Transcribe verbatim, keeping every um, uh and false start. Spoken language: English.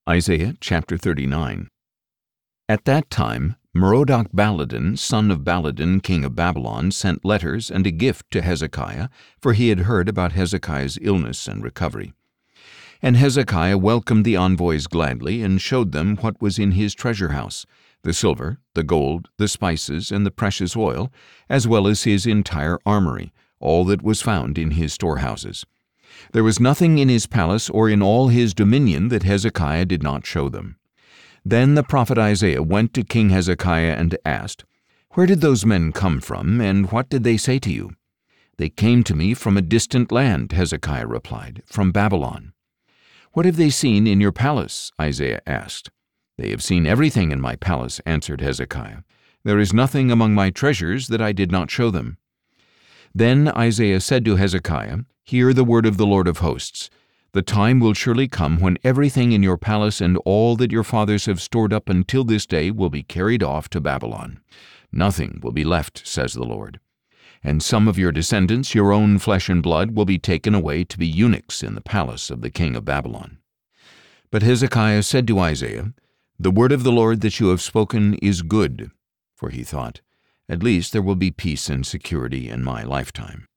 Isaiah chapter thirty-nine. At that time Merodach-Baladan, son of Baladan, king of Babylon, sent letters and a gift to Hezekiah, for he had heard about Hezekiah's illness and recovery. And Hezekiah welcomed the envoys gladly, and showed them what was in his treasure house, the silver, the gold, the spices, and the precious oil, as well as his entire armory, all that was found in his storehouses. There was nothing in his palace or in all his dominion that Hezekiah did not show them. Then the prophet Isaiah went to King Hezekiah and asked, "Where did those men come from, and what did they say to you?" "They came to me from a distant land," Hezekiah replied, "from Babylon." "What have they seen in your palace?" Isaiah asked. "They have seen everything in my palace," answered Hezekiah. "There is nothing among my treasures that I did not show them." Then Isaiah said to Hezekiah, "Hear the word of the Lord of hosts. The time will surely come when everything in your palace and all that your fathers have stored up until this day will be carried off to Babylon. Nothing will be left, says the Lord. And some of your descendants, your own flesh and blood, will be taken away to be eunuchs in the palace of the king of Babylon." But Hezekiah said to Isaiah, "The word of the Lord that you have spoken is good." For he thought, "At least there will be peace and security in my lifetime."